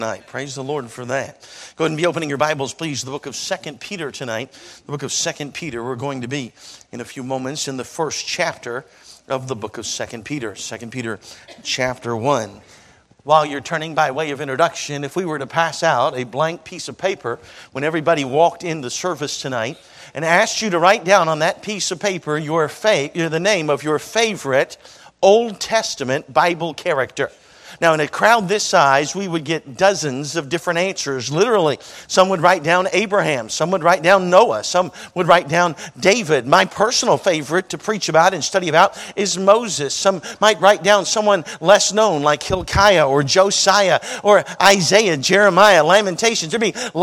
Night. Praise the Lord for that. Go ahead and be opening your Bibles, please, to the book of 2 Peter tonight. The book of 2 Peter. We're going to be, in a few moments, in the first chapter of the book of 2 Peter. 2 Peter chapter 1. While you're turning by way of introduction, if we were to pass out a blank piece of paper when everybody walked in the service tonight and asked you to write down on that piece of paper the name of your favorite Old Testament Bible character. Now, in a crowd this size, we would get dozens of different answers. Literally, some would write down Abraham. Some would write down Noah. Some would write down David. My personal favorite to preach about and study about is Moses. Some might write down someone less known like Hilkiah or Josiah or Isaiah, Jeremiah, Lamentations.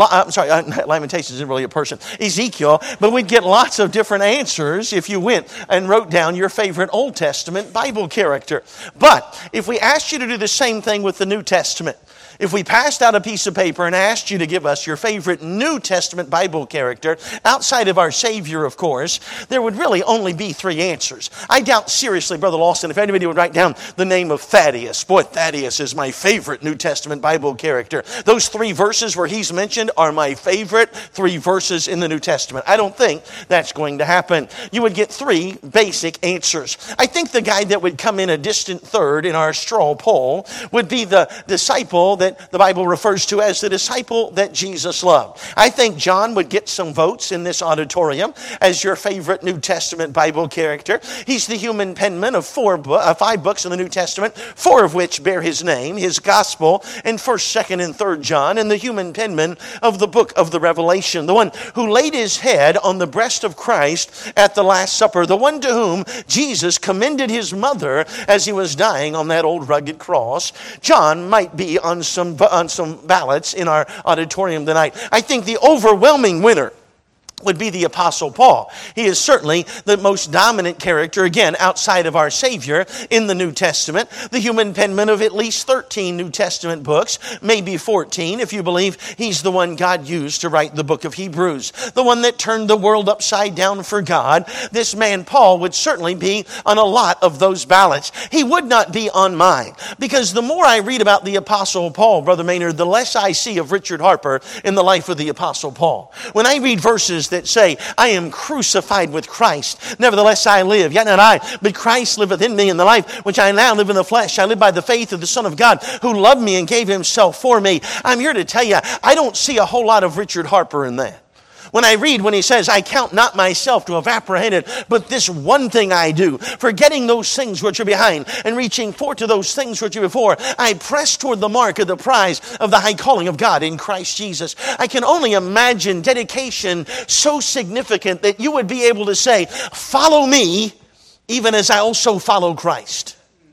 Lamentations isn't really a person. Ezekiel. But we'd get lots of different answers if you went and wrote down your favorite Old Testament Bible character. But if we asked you to do the same thing with the New Testament. If we passed out a piece of paper and asked you to give us your favorite New Testament Bible character, outside of our Savior, of course, there would really only be three answers. I doubt seriously, Brother Lawson, if anybody would write down the name of Thaddeus. Boy, Thaddeus is my favorite New Testament Bible character. Those three verses where he's mentioned are my favorite three verses in the New Testament. I don't think that's going to happen. You would get three basic answers. I think the guy that would come in a distant third in our straw poll would be the disciple that the Bible refers to as the disciple that Jesus loved. I think John would get some votes in this auditorium as your favorite New Testament Bible character. He's the human penman of 5 books in the New Testament, 4 of which bear his name, his gospel, and 1st, 2nd, and 3rd John, and the human penman of the book of the Revelation, the one who laid his head on the breast of Christ at the Last Supper, the one to whom Jesus commended his mother as he was dying on that old rugged cross. John might be on some ballots in our auditorium tonight. I think the overwhelming winner would be the Apostle Paul. He is certainly the most dominant character, again, outside of our Savior in the New Testament. The human penman of at least 13 New Testament books, maybe 14, if you believe he's the one God used to write the book of Hebrews. The one that turned the world upside down for God. This man, Paul, would certainly be on a lot of those ballots. He would not be on mine, because the more I read about the Apostle Paul, Brother Maynard, the less I see of Richard Harper in the life of the Apostle Paul. When I read verses that say, I am crucified with Christ, nevertheless I live, yet not I, but Christ liveth in me, in the life which I now live in the flesh, I live by the faith of the Son of God, who loved me and gave himself for me. I'm here to tell you, I don't see a whole lot of Richard Harper in that. When he says, I count not myself to have apprehended, but this one thing I do, forgetting those things which are behind, and reaching forth to those things which are before, I press toward the mark of the prize of the high calling of God in Christ Jesus. I can only imagine dedication so significant that you would be able to say, follow me, even as I also follow Christ.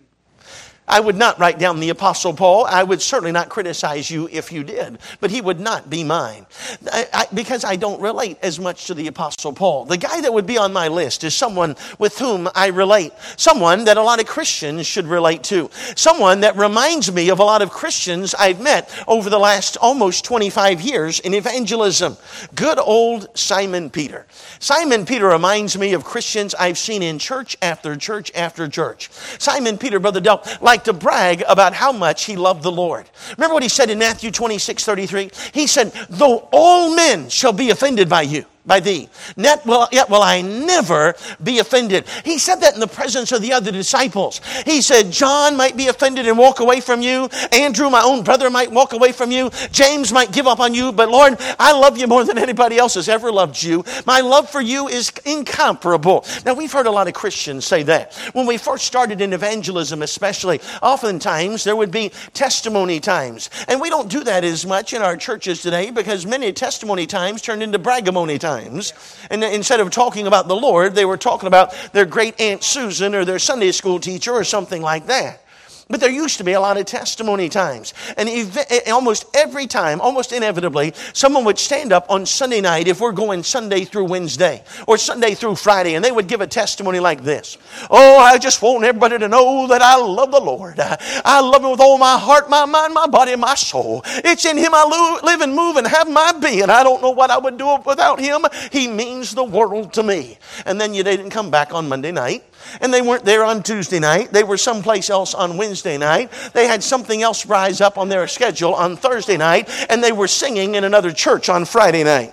I would not write down the Apostle Paul. I would certainly not criticize you if you did, but he would not be mine because I don't relate as much to the Apostle Paul. The guy that would be on my list is someone with whom I relate, someone that a lot of Christians should relate to, someone that reminds me of a lot of Christians I've met over the last almost 25 years in evangelism. Good old Simon Peter. Simon Peter reminds me of Christians I've seen in church after church after church. Simon Peter, Brother Del, liked to brag about how much he loved the Lord. Remember what he said in Matthew 26:33? He said, though all men shall be offended by thee, yet will I never be offended. He said that in the presence of the other disciples. He said, John might be offended and walk away from you. Andrew, my own brother, might walk away from you. James might give up on you. But Lord, I love you more than anybody else has ever loved you. My love for you is incomparable. Now, we've heard a lot of Christians say that. When we first started in evangelism especially, oftentimes there would be testimony times. And we don't do that as much in our churches today because many testimony times turned into bragamony times. And instead of talking about the Lord, they were talking about their great Aunt Susan or their Sunday school teacher or something like that. But there used to be a lot of testimony times. And almost every time, almost inevitably, someone would stand up on Sunday night if we're going Sunday through Wednesday or Sunday through Friday, and they would give a testimony like this. Oh, I just want everybody to know that I love the Lord. I love Him with all my heart, my mind, my body, and my soul. It's in Him I live and move and have my being. I don't know what I would do without Him. He means the world to me. And then they didn't come back on Monday night. And they weren't there on Tuesday night. They were someplace else on Wednesday night. They had something else rise up on their schedule on Thursday night. And they were singing in another church on Friday night.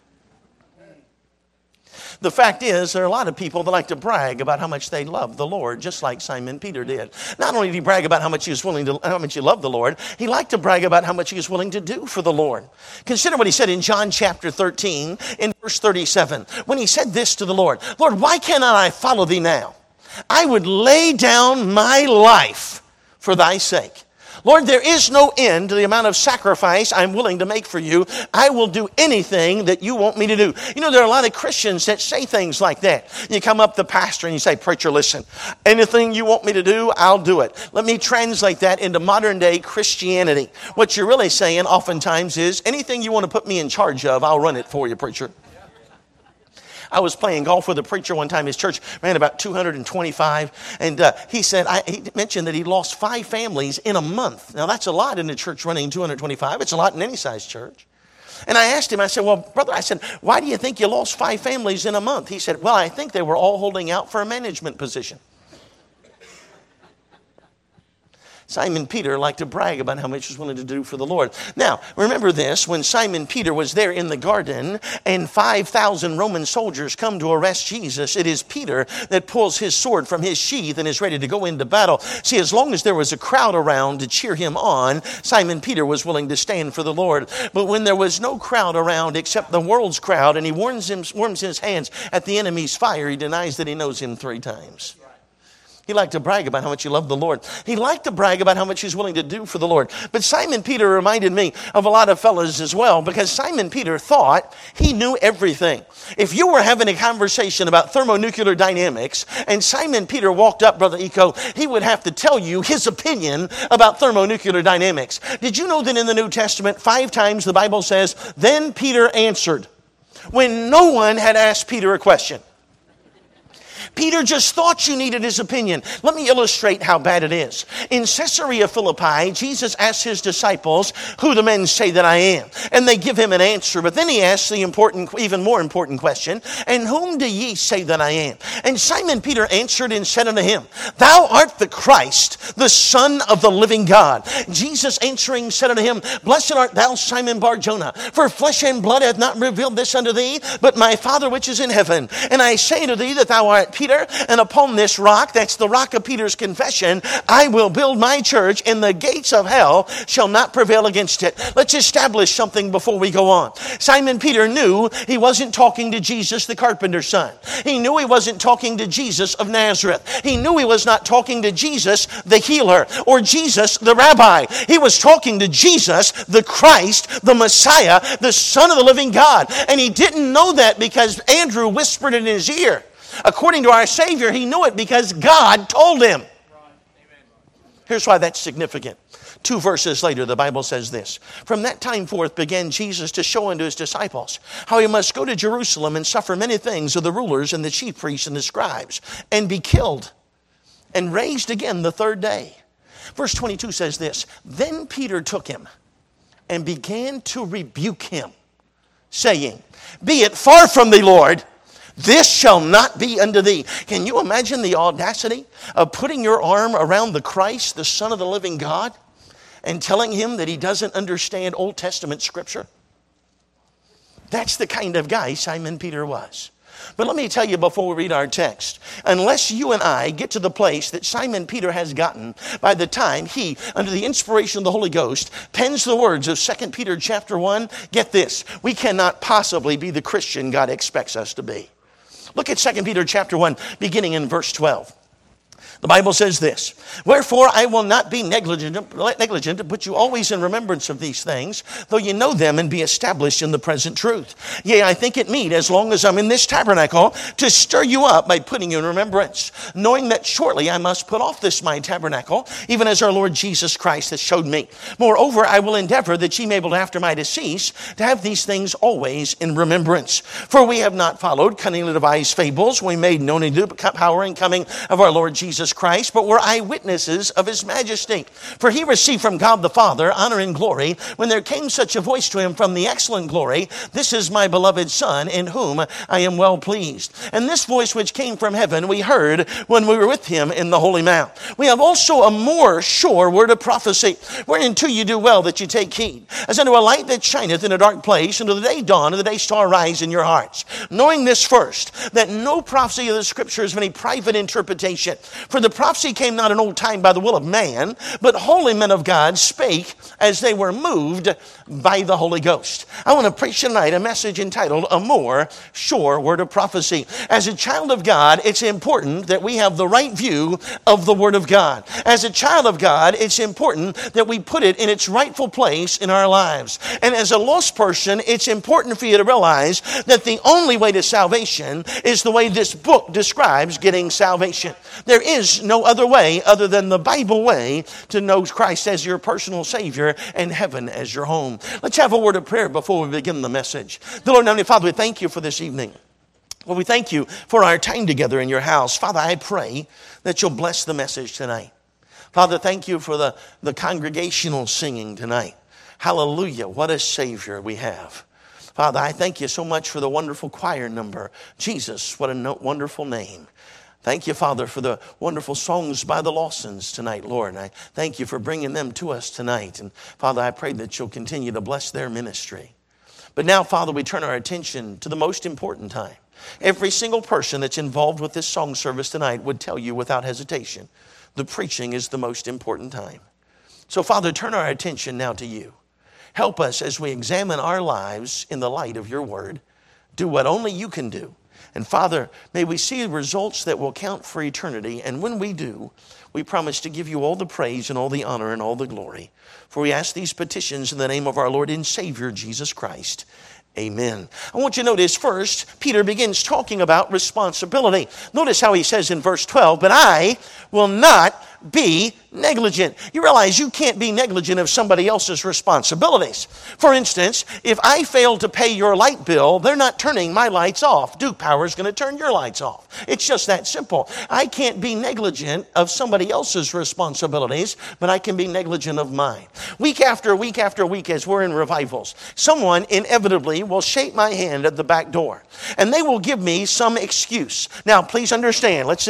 The fact is, there are a lot of people that like to brag about how much they love the Lord, just like Simon Peter did. Not only did he brag about how much he loved the Lord, he liked to brag about how much he was willing to do for the Lord. Consider what he said in John chapter 13, in verse 37, when he said this to the Lord, Lord, why cannot I follow thee now? I would lay down my life for thy sake. Lord, there is no end to the amount of sacrifice I'm willing to make for you. I will do anything that you want me to do. You know, there are a lot of Christians that say things like that. You come up to the pastor and you say, preacher, listen, anything you want me to do, I'll do it. Let me translate that into modern day Christianity. What you're really saying oftentimes is, anything you want to put me in charge of, I'll run it for you, preacher. I was playing golf with a preacher one time. His church ran about 225. And he mentioned that he lost 5 families in a month. Now, that's a lot in a church running 225. It's a lot in any size church. And I asked him, I said, well, brother, why do you think you lost 5 families in a month? He said, well, I think they were all holding out for a management position. Simon Peter liked to brag about how much he was willing to do for the Lord. Now, remember this, when Simon Peter was there in the garden and 5,000 Roman soldiers come to arrest Jesus, it is Peter that pulls his sword from his sheath and is ready to go into battle. See, as long as there was a crowd around to cheer him on, Simon Peter was willing to stand for the Lord. But when there was no crowd around except the world's crowd, and he warms his hands at the enemy's fire, he denies that he knows him 3 times. He liked to brag about how much he loved the Lord. He liked to brag about how much he's willing to do for the Lord. But Simon Peter reminded me of a lot of fellas as well, because Simon Peter thought he knew everything. If you were having a conversation about thermonuclear dynamics and Simon Peter walked up, Brother Eco, he would have to tell you his opinion about thermonuclear dynamics. Did you know that in the New Testament, 5 times the Bible says, then Peter answered, when no one had asked Peter a question? Peter just thought you needed his opinion. Let me illustrate how bad it is. In Caesarea Philippi, Jesus asked his disciples, who do men say that I am? And they give him an answer. But then he asks the even more important question, and whom do ye say that I am? And Simon Peter answered and said unto him, thou art the Christ, the Son of the living God. Jesus answering said unto him, blessed art thou, Simon Bar-Jonah, for flesh and blood hath not revealed this unto thee, but my Father which is in heaven. And I say to thee that thou art Peter, and upon this rock, that's the rock of Peter's confession, I will build my church, and the gates of hell shall not prevail against it. Let's establish something before we go on. Simon Peter knew he wasn't talking to Jesus, the carpenter's son. He knew he wasn't talking to Jesus of Nazareth. He knew he was not talking to Jesus, the healer, or Jesus, the rabbi. He was talking to Jesus, the Christ, the Messiah, the Son of the living God. And he didn't know that because Andrew whispered in his ear. According to our Savior, he knew it because God told him. Here's why that's significant. 2 verses later, the Bible says this. From that time forth began Jesus to show unto his disciples how he must go to Jerusalem and suffer many things of the rulers and the chief priests and the scribes, and be killed and raised again the 3rd day. Verse 22 says this. Then Peter took him and began to rebuke him, saying, be it far from thee, Lord. This shall not be unto thee. Can you imagine the audacity of putting your arm around the Christ, the Son of the living God, and telling him that he doesn't understand Old Testament Scripture? That's the kind of guy Simon Peter was. But let me tell you before we read our text, unless you and I get to the place that Simon Peter has gotten by the time he, under the inspiration of the Holy Ghost, pens the words of 2 Peter chapter 1, get this, we cannot possibly be the Christian God expects us to be. Look at 2 Peter chapter 1, beginning in verse 12. The Bible says this, wherefore I will not be negligent to put you always in remembrance of these things, though you know them and be established in the present truth. Yea, I think it meet, as long as I'm in this tabernacle, to stir you up by putting you in remembrance, knowing that shortly I must put off this my tabernacle, even as our Lord Jesus Christ has showed me. Moreover, I will endeavor that ye may be able, after my decease, to have these things always in remembrance. For we have not followed cunningly devised fables, we made known in the power and coming of our Lord Jesus Jesus Christ, but were eyewitnesses of his majesty. For he received from God the Father honor and glory when there came such a voice to him from the excellent glory, "This is my beloved Son, in whom I am well pleased." And this voice which came from heaven we heard when we were with him in the Holy Mount. We have also a more sure word of prophecy, whereunto you do well that you take heed, as unto a light that shineth in a dark place, until the day dawn and the day star rise in your hearts. Knowing this first, that no prophecy of the Scriptures of any private interpretation. For the prophecy came not in old time by the will of man, but holy men of God spake as they were moved by the Holy Ghost. I want to preach tonight a message entitled, A More Sure Word of Prophecy. As a child of God, it's important that we have the right view of the Word of God. As a child of God, it's important that we put it in its rightful place in our lives. And as a lost person, it's important for you to realize that the only way to salvation is the way this book describes getting salvation. There is no other way other than the Bible way to know Christ as your personal Savior and heaven as your home. Let's have a word of prayer before we begin the message. The Lord and Heavenly Father, we thank you for this evening. Well, we thank you for our time together in your house. Father, I pray that you'll bless the message tonight. Father, thank you for the congregational singing tonight. Hallelujah, what a Savior we have. Father, I thank you so much for the wonderful choir number. Jesus, what a wonderful name. Thank you, Father, for the wonderful songs by the Lawsons tonight, Lord. And I thank you for bringing them to us tonight. And Father, I pray that you'll continue to bless their ministry. But now, Father, we turn our attention to the most important time. Every single person that's involved with this song service tonight would tell you without hesitation, the preaching is the most important time. So, Father, turn our attention now to you. Help us as we examine our lives in the light of your word. Do what only you can do. And Father, may we see results that will count for eternity. And when we do, we promise to give you all the praise and all the honor and all the glory. For we ask these petitions in the name of our Lord and Savior, Jesus Christ. Amen. I want you to notice first, Peter begins talking about responsibility. Notice how he says in verse 12, "But I will not be negligent." You realize you can't be negligent of somebody else's responsibilities. For instance, if I fail to pay your light bill, they're not turning my lights off. Duke Power is going to turn your lights off. It's just that simple. I can't be negligent of somebody else's responsibilities, but I can be negligent of mine. Week after week after week, as we're in revivals, someone inevitably will shake my hand at the back door, and they will give me some excuse. Now, please understand, let's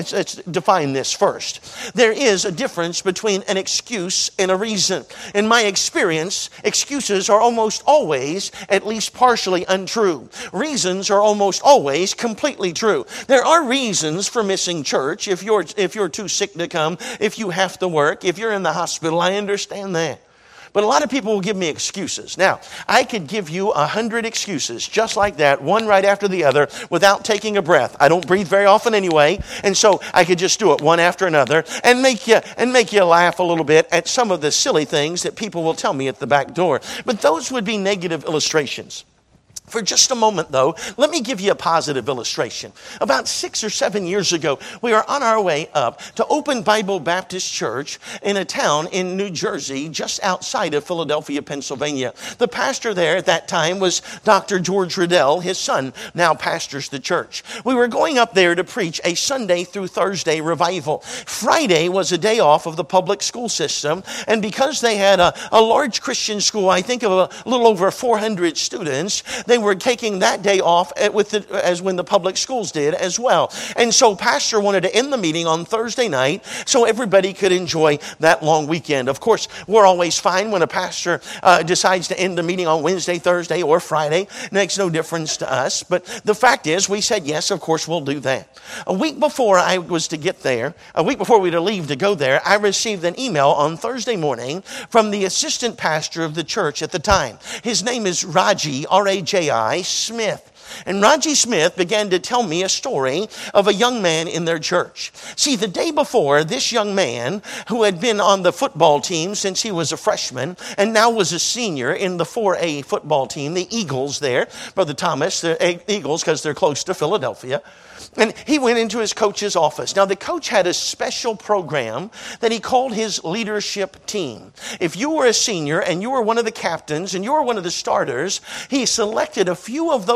define this first. There is a difference between an excuse and a reason. In my experience, excuses are almost always at least partially untrue. Reasons are almost always completely true. There are reasons for missing church. If you're too sick to come, if you have to work, if you're in the hospital, I understand that. But a lot of people will give me excuses. Now, I could give you 100 excuses just like that, one right after the other, without taking a breath. I don't breathe very often anyway, and so I could just do it one after another and make you laugh a little bit at some of the silly things that people will tell me at the back door. But those would be negative illustrations. For just a moment, though, let me give you a positive illustration. About 6 or 7 years ago, we were on our way up to Open Bible Baptist Church in a town in New Jersey, just outside of Philadelphia, Pennsylvania. The pastor there at that time was Dr. George Riddell. His son now pastors the church. We were going up there to preach a Sunday through Thursday revival. Friday was a day off of the public school system, and because they had a large Christian school, I think of a little over 400 students, they were taking that day off as when the public schools did as well. And so pastor wanted to end the meeting on Thursday night so everybody could enjoy that long weekend. Of course, we're always fine when a pastor decides to end the meeting on Wednesday, Thursday, or Friday. It makes no difference to us. But the fact is, we said, yes, of course, we'll do that. A week before I was to get there, a week before we were to leave to go there, I received an email on Thursday morning from the assistant pastor of the church at the time. His name is Raji, R-A-J-I, Smith. And Raji Smith began to tell me a story of a young man in their church. See, the day before, this young man, who had been on the football team since he was a freshman and now was a senior in the 4A football team, the Eagles there, Brother Thomas, the Eagles because they're close to Philadelphia. And he went into his coach's office. Now, the coach had a special program that he called his leadership team. If you were a senior and you were one of the captains and you were one of the starters, he selected a few of those men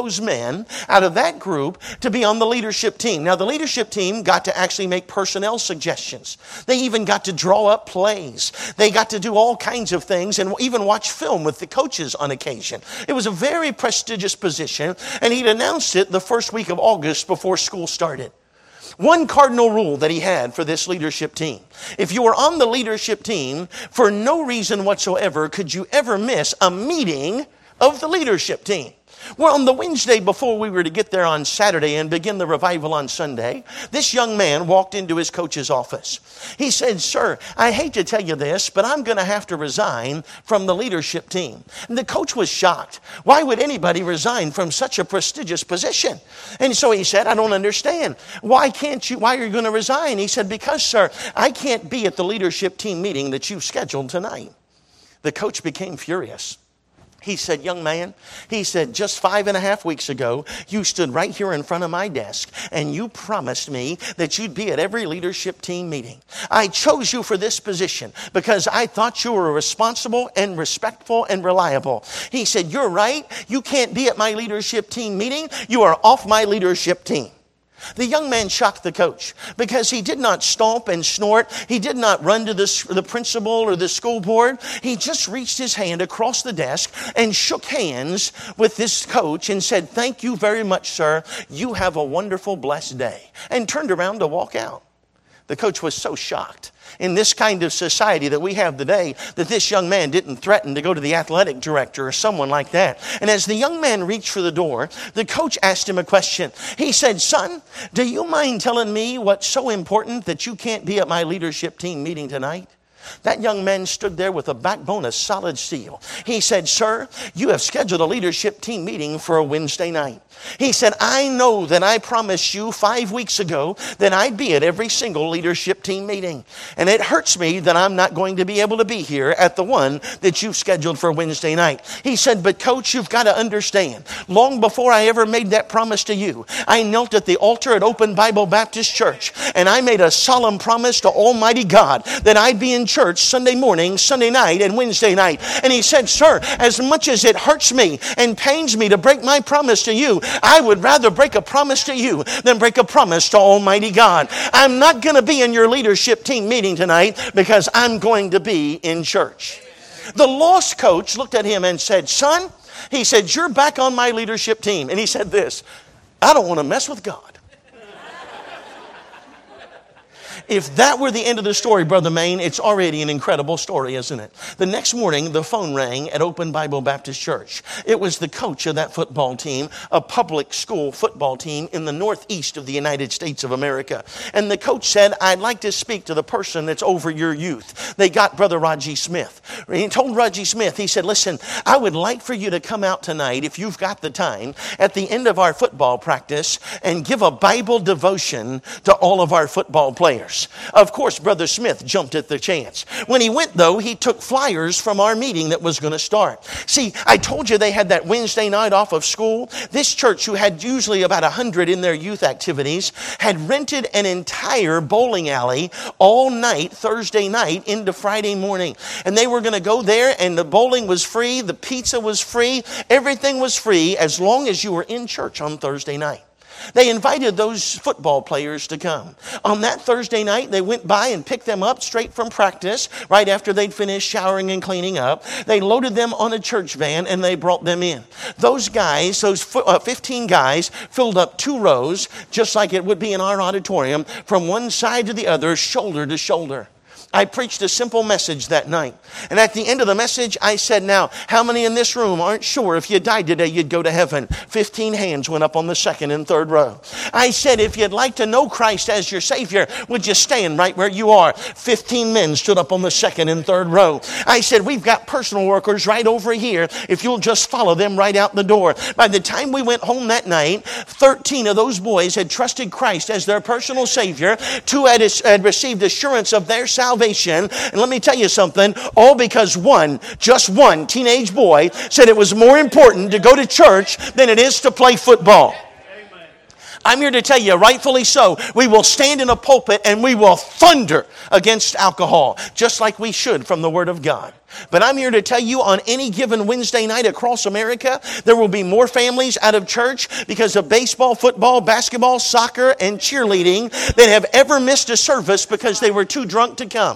man out of that group to be on the leadership team. Now, the leadership team got to actually make personnel suggestions. They even got to draw up plays. They got to do all kinds of things and even watch film with the coaches on occasion. It was a very prestigious position, and he'd announced it the first week of August before school started. One cardinal rule that he had for this leadership team: if you were on the leadership team, for no reason whatsoever could you ever miss a meeting of the leadership team. Well, on the Wednesday before we were to get there on Saturday and begin the revival on Sunday, this young man walked into his coach's office. He said, "Sir, I hate to tell you this, but I'm going to have to resign from the leadership team." And the coach was shocked. Why would anybody resign from such a prestigious position? And so he said, "I don't understand. Why are you going to resign?" He said, "Because, sir, I can't be at the leadership team meeting that you've scheduled tonight." The coach became furious. He said, "Young man," he said, "just 5.5 weeks ago, you stood right here in front of my desk and you promised me that you'd be at every leadership team meeting. I chose you for this position because I thought you were responsible and respectful and reliable." He said, "You're right. You can't be at my leadership team meeting. You are off my leadership team." The young man shocked the coach because he did not stomp and snort. He did not run to the principal or the school board. He just reached his hand across the desk and shook hands with this coach and said, "Thank you very much, sir. You have a wonderful, blessed day," and turned around to walk out. The coach was so shocked in this kind of society that we have today that this young man didn't threaten to go to the athletic director or someone like that. And as the young man reached for the door, the coach asked him a question. He said, "Son, do you mind telling me what's so important that you can't be at my leadership team meeting tonight?" That young man stood there with a backbone of solid steel. He said, "Sir, you have scheduled a leadership team meeting for a Wednesday night." He said, "I know that I promised you 5 weeks ago that I'd be at every single leadership team meeting. And it hurts me that I'm not going to be able to be here at the one that you've scheduled for Wednesday night." He said, "But coach, you've got to understand, long before I ever made that promise to you, I knelt at the altar at Open Bible Baptist Church and I made a solemn promise to Almighty God that I'd be in church Sunday morning, Sunday night, and Wednesday night." And he said, "Sir, as much as it hurts me and pains me to break my promise to you, I would rather break a promise to you than break a promise to Almighty God. I'm not going to be in your leadership team meeting tonight because I'm going to be in church." The lost coach looked at him and said, "Son," he said, "you're back on my leadership team." And he said this, "I don't want to mess with God." If that were the end of the story, Brother Maine, it's already an incredible story, isn't it? The next morning, the phone rang at Open Bible Baptist Church. It was the coach of that football team, a public school football team in the northeast of the United States of America. And the coach said, "I'd like to speak to the person that's over your youth." They got Brother Raji Smith. He told Raji Smith, he said, "Listen, I would like for you to come out tonight, if you've got the time, at the end of our football practice and give a Bible devotion to all of our football players." Of course, Brother Smith jumped at the chance. When he went, though, he took flyers from our meeting that was going to start. See, I told you they had that Wednesday night off of school. This church, who had usually about 100 in their youth activities, had rented an entire bowling alley all night, Thursday night into Friday morning. And they were going to go there, and the bowling was free, the pizza was free, everything was free as long as you were in church on Thursday night. They invited those football players to come. On that Thursday night, they went by and picked them up straight from practice right after they'd finished showering and cleaning up. They loaded them on a church van and they brought them in. Those guys, those 15 guys, filled up 2 rows, just like it would be in our auditorium, from one side to the other, shoulder to shoulder. I preached a simple message that night. And at the end of the message, I said, "Now, how many in this room aren't sure if you died today, you'd go to heaven?" 15 hands went up on the second and third row. I said, "If you'd like to know Christ as your Savior, would you stand right where you are?" 15 men stood up on the second and third row. I said, "We've got personal workers right over here. If you'll just follow them right out the door." By the time we went home that night, 13 of those boys had trusted Christ as their personal Savior. 2 had received assurance of their salvation. And let me tell you something, all because just one teenage boy said it was more important to go to church than it is to play football. I'm here to tell you, rightfully so, we will stand in a pulpit and we will thunder against alcohol, just like we should from the Word of God. But I'm here to tell you, on any given Wednesday night across America, there will be more families out of church because of baseball, football, basketball, soccer, and cheerleading that have ever missed a service because they were too drunk to come.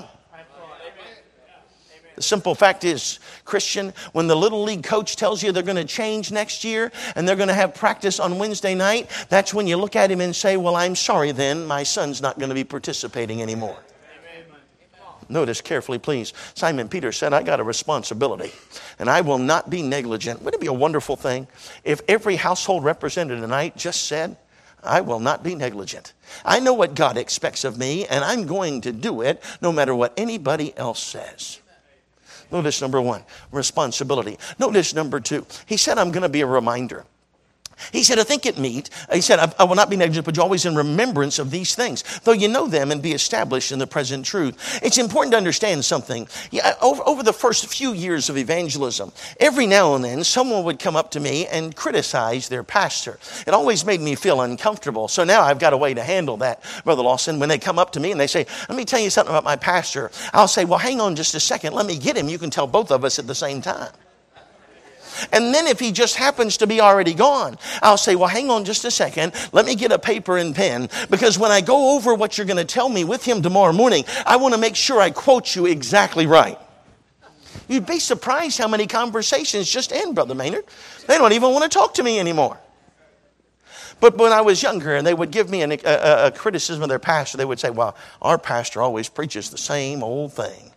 The simple fact is, Christian, when the Little League coach tells you they're going to change next year and they're going to have practice on Wednesday night, that's when you look at him and say, well, I'm sorry then, my son's not going to be participating anymore. Notice carefully, please. Simon Peter said, I got a responsibility, and I will not be negligent. Wouldn't it be a wonderful thing if every household represented tonight just said, I will not be negligent. I know what God expects of me, and I'm going to do it no matter what anybody else says. Notice number one, responsibility. Notice number two, he said, I'm going to be a reminder. He said, I think it meet. He said, I will not be negligent, but always in remembrance of these things, though you know them and be established in the present truth. It's important to understand something. Over the first few years of evangelism, every now and then someone would come up to me and criticize their pastor. It always made me feel uncomfortable. So now I've got a way to handle that, Brother Lawson. When they come up to me and they say, let me tell you something about my pastor, I'll say, well, hang on just a second. Let me get him. You can tell both of us at the same time. And then if he just happens to be already gone, I'll say, well, hang on just a second. Let me get a paper and pen, because when I go over what you're going to tell me with him tomorrow morning, I want to make sure I quote you exactly right. You'd be surprised how many conversations just end, Brother Maynard. They don't even want to talk to me anymore. But when I was younger and they would give me a criticism of their pastor, they would say, well, our pastor always preaches the same old thing.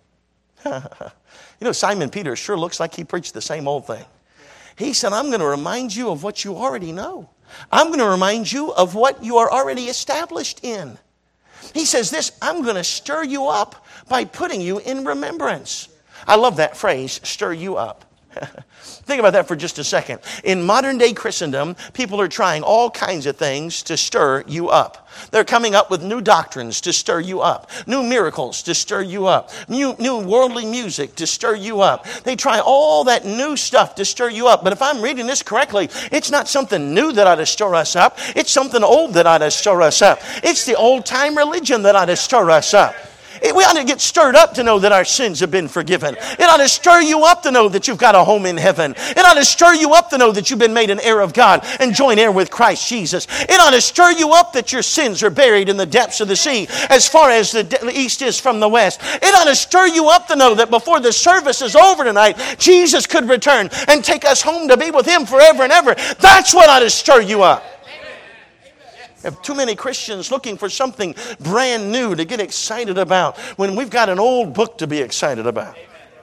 Simon Peter sure looks like he preached the same old thing. He said, I'm going to remind you of what you already know. I'm going to remind you of what you are already established in. He says this, I'm going to stir you up by putting you in remembrance. I love that phrase, stir you up. Think about that for just a second. In modern day Christendom, people are trying all kinds of things to stir you up. They're coming up with new doctrines to stir you up, new miracles to stir you up, new worldly music to stir you up. They try all that new stuff to stir you up. But if I'm reading this correctly, it's not something new that ought to stir us up. It's something old that ought to stir us up. It's the old time religion that ought to stir us up. We ought to get stirred up to know that our sins have been forgiven. It ought to stir you up to know that you've got a home in heaven. It ought to stir you up to know that you've been made an heir of God and joint heir with Christ Jesus. It ought to stir you up that your sins are buried in the depths of the sea as far as the east is from the west. It ought to stir you up to know that before the service is over tonight, Jesus could return and take us home to be with Him forever and ever. That's what ought to stir you up. Have too many Christians looking for something brand new to get excited about when we've got an old book to be excited about.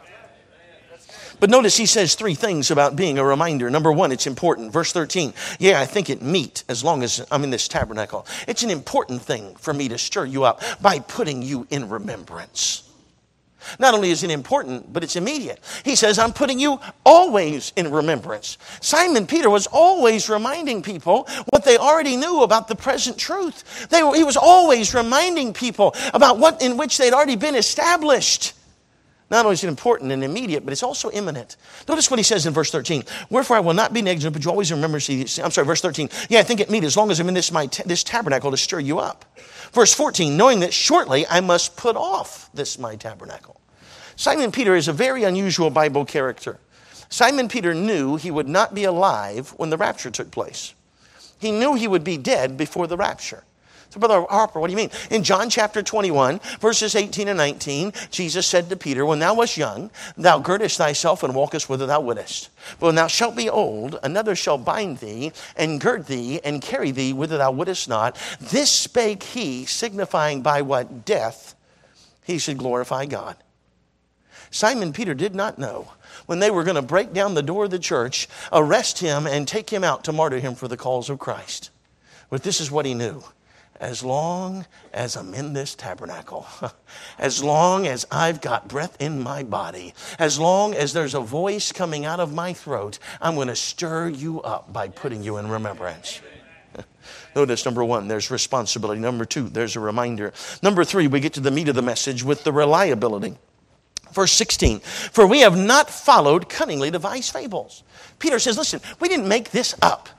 But notice he says three things about being a reminder. Number one, it's important. Verse 13, I think it meet as long as I'm in this tabernacle. It's an important thing for me to stir you up by putting you in remembrance. Not only is it important, but it's immediate. He says, I'm putting you always in remembrance. Simon Peter was always reminding people what they already knew about the present truth. He was always reminding people about what in which they'd already been established. Not only is it important and immediate, but it's also imminent. Notice what he says in verse 13. Wherefore I will not be negligent, but you always remember. Verse 13. I think it meet as long as I'm in this tabernacle to stir you up. Verse 14. Knowing that shortly I must put off this my tabernacle. Simon Peter is a very unusual Bible character. Simon Peter knew he would not be alive when the rapture took place. He knew he would be dead before the rapture. So, Brother Harper, what do you mean? In John chapter 21, verses 18 and 19, Jesus said to Peter, when thou wast young, thou girdest thyself and walkest whither thou wouldest. But when thou shalt be old, another shall bind thee and gird thee and carry thee whither thou wouldest not. This spake he, signifying by what death he should glorify God. Simon Peter did not know when they were going to break down the door of the church, arrest him, and take him out to martyr him for the cause of Christ. But this is what he knew. As long as I'm in this tabernacle, as long as I've got breath in my body, as long as there's a voice coming out of my throat, I'm going to stir you up by putting you in remembrance. Notice, number one, there's responsibility. Number two, there's a reminder. Number three, we get to the meat of the message with the reliability. Verse 16, for we have not followed cunningly devised fables. Peter says, listen, we didn't make this up.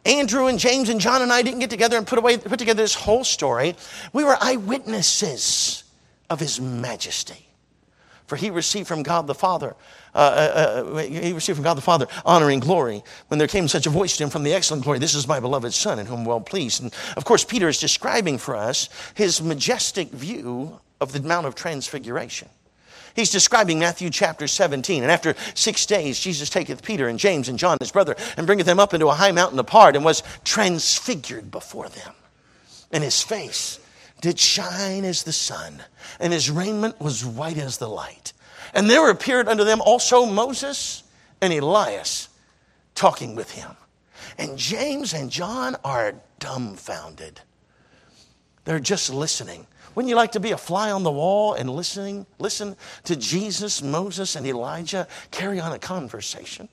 Andrew and James and John and I didn't get together and put together this whole story. We were eyewitnesses of his majesty. For he received from God the Father, honor and glory when there came such a voice to him from the excellent glory, "This is my beloved Son in whom I'm well pleased." And of course, Peter is describing for us his majestic view of the Mount of Transfiguration. He's describing Matthew chapter 17. "And after 6 days, Jesus taketh Peter and James and John his brother, and bringeth them up into a high mountain apart, and was transfigured before them. And his face did shine as the sun, and his raiment was white as the light. And there appeared unto them also Moses and Elias, talking with him. And James and John are dumbfounded." They're just listening. Wouldn't you like to be a fly on the wall and listen to Jesus, Moses, and Elijah carry on a conversation?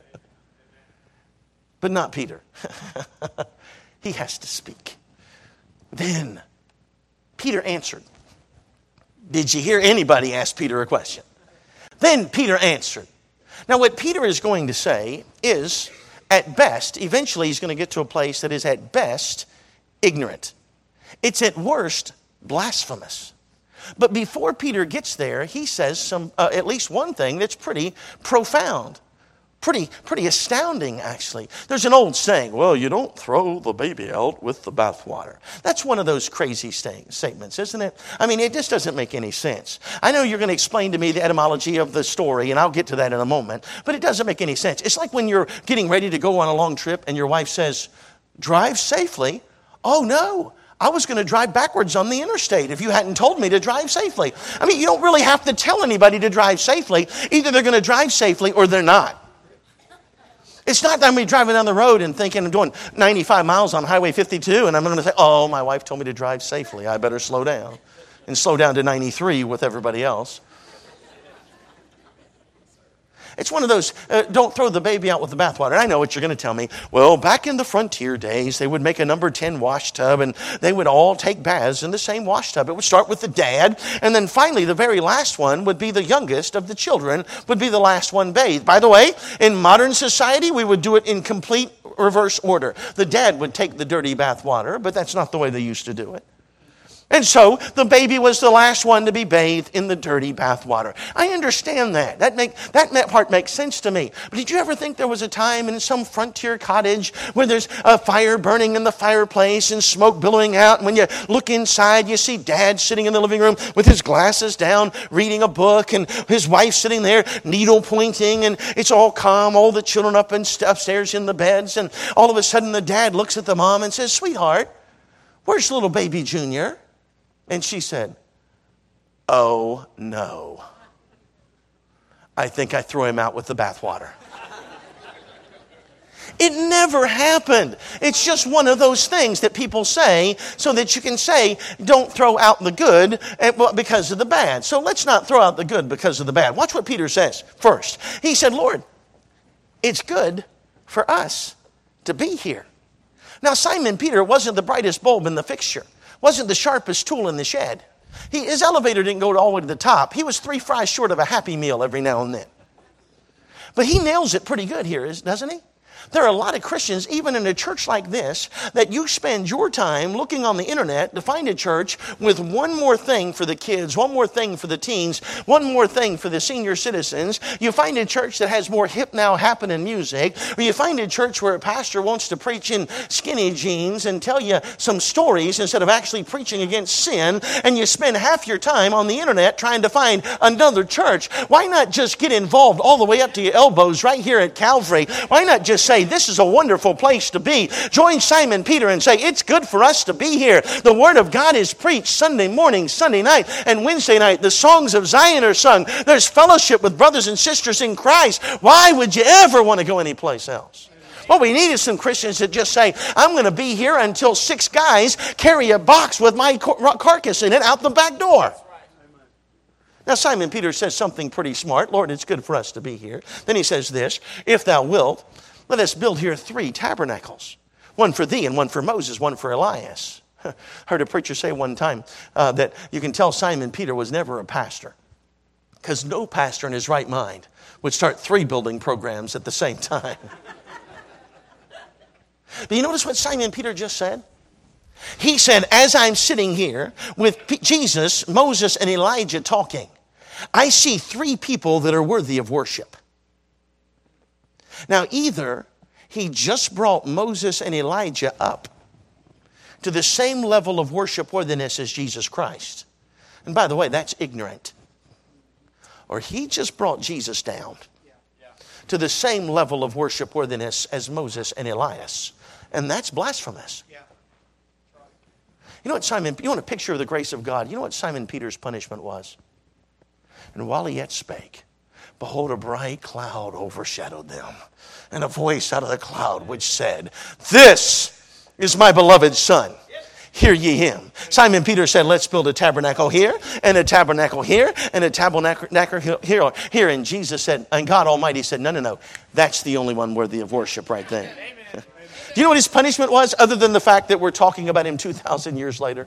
But not Peter. He has to speak. Then Peter answered. Did you hear anybody ask Peter a question? Then Peter answered. Now what Peter is going to say is, at best, eventually he's going to get to a place that is at best ignorant. It's at worst blasphemous. But before Peter gets there, he says at least one thing that's pretty profound. Pretty astounding, actually. There's an old saying, "Well, you don't throw the baby out with the bathwater." That's one of those crazy statements, isn't it? I mean, it just doesn't make any sense. I know you're going to explain to me the etymology of the story, and I'll get to that in a moment, but it doesn't make any sense. It's like when you're getting ready to go on a long trip and your wife says, "Drive safely." "Oh, no. I was going to drive backwards on the interstate if you hadn't told me to drive safely." I mean, you don't really have to tell anybody to drive safely. Either they're going to drive safely or they're not. It's not that I'm going to be driving down the road and thinking I'm doing 95 miles on Highway 52 and I'm going to say, "Oh, my wife told me to drive safely. I better slow down." And slow down to 93 with everybody else. It's one of those, don't throw the baby out with the bathwater. I know what you're going to tell me. Well, back in the frontier days, they would make a number 10 wash tub, and they would all take baths in the same wash tub. It would start with the dad, and then finally the very last one would be the youngest of the children, would be the last one bathed. By the way, in modern society, we would do it in complete reverse order. The dad would take the dirty bath water, but that's not the way they used to do it. And so the baby was the last one to be bathed in the dirty bath water. I understand that. That part makes sense to me. But did you ever think there was a time in some frontier cottage where there's a fire burning in the fireplace and smoke billowing out, and when you look inside, you see Dad sitting in the living room with his glasses down, reading a book, and his wife sitting there needle pointing, and it's all calm, all the children up and upstairs in the beds, and all of a sudden the dad looks at the mom and says, "Sweetheart, where's little baby Junior?" And she said, "Oh, no. I think I threw him out with the bathwater." It never happened. It's just one of those things that people say so that you can say, don't throw out the good because of the bad. So let's not throw out the good because of the bad. Watch what Peter says first. He said, "Lord, it's good for us to be here." Now, Simon Peter wasn't the brightest bulb in the fixture. Wasn't the sharpest tool in the shed. His elevator didn't go all the way to the top. He was 3 fries short of a Happy Meal every now and then. But he nails it pretty good here, doesn't he? There are a lot of Christians, even in a church like this, that you spend your time looking on the internet to find a church with one more thing for the kids, one more thing for the teens, one more thing for the senior citizens. You find a church that has more hip now happening music, or you find a church where a pastor wants to preach in skinny jeans and tell you some stories instead of actually preaching against sin, and you spend half your time on the internet trying to find another church. Why not just get involved all the way up to your elbows right here at Calvary? Why not just say, "This is a wonderful place to be"? Join Simon Peter and say, "It's good for us to be here. The Word of God is preached Sunday morning, Sunday night, and Wednesday night. The songs of Zion are sung. There's fellowship with brothers and sisters in Christ. Why would you ever want to go anyplace else?" What we need is some Christians that just say, "I'm going to be here until 6 guys carry a box with my carcass in it out the back door." Now, Simon Peter says something pretty smart. "Lord, it's good for us to be here." Then he says this, "If thou wilt, let us build here 3 tabernacles, one for thee and one for Moses, one for Elias." Heard a preacher say one time that you can tell Simon Peter was never a pastor, because no pastor in his right mind would start 3 building programs at the same time. But you notice what Simon Peter just said? He said, as I'm sitting here with Jesus, Moses, and Elijah talking, I see three people that are worthy of worship. Now, either he just brought Moses and Elijah up to the same level of worship worthiness as Jesus Christ. And by the way, that's ignorant. Or he just brought Jesus down to the same level of worship worthiness as Moses and Elias. And that's blasphemous. You know what you want a picture of the grace of God? You know what Simon Peter's punishment was? And while he yet spake, behold, a bright cloud overshadowed them, and a voice out of the cloud which said, this is my beloved Son. Hear ye him. Simon Peter said, let's build a tabernacle here, and a tabernacle here, and a tabernacle here. And Jesus said, and God Almighty said, no. That's the only one worthy of worship right there. Do you know what his punishment was, other than the fact that we're talking about him 2,000 years later?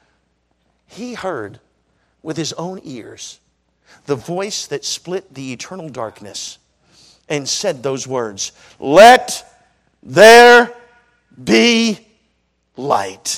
He heard with his own ears the voice that split the eternal darkness and said those words, let there be light.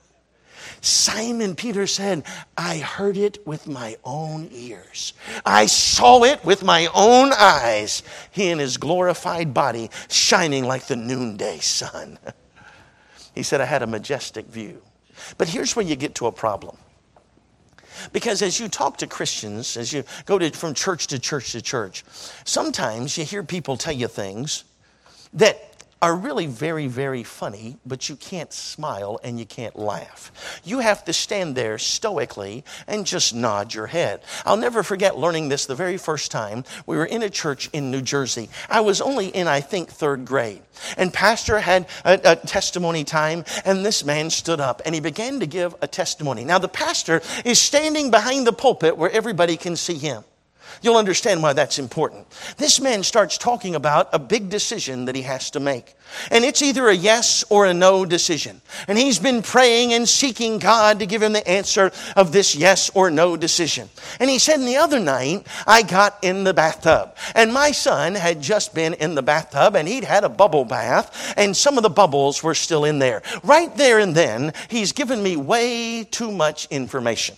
Simon Peter said, I heard it with my own ears. I saw it with my own eyes. He in his glorified body shining like the noonday sun. He said, I had a majestic view. But here's where you get to a problem. Because as you talk to Christians, as you go from church to church to church, sometimes you hear people tell you things that are really very, very funny, but you can't smile and you can't laugh. You have to stand there stoically and just nod your head. I'll never forget learning this the very first time. We were in a church in New Jersey. I was only in, I think, third grade. And pastor had a testimony time, and this man stood up and he began to give a testimony. Now the pastor is standing behind the pulpit where everybody can see him. You'll understand why that's important. This man starts talking about a big decision that he has to make. And it's either a yes or a no decision. And he's been praying and seeking God to give him the answer of this yes or no decision. And he said, the other night, I got in the bathtub. And my son had just been in the bathtub and he'd had a bubble bath. And some of the bubbles were still in there. Right there and then, he's given me way too much information.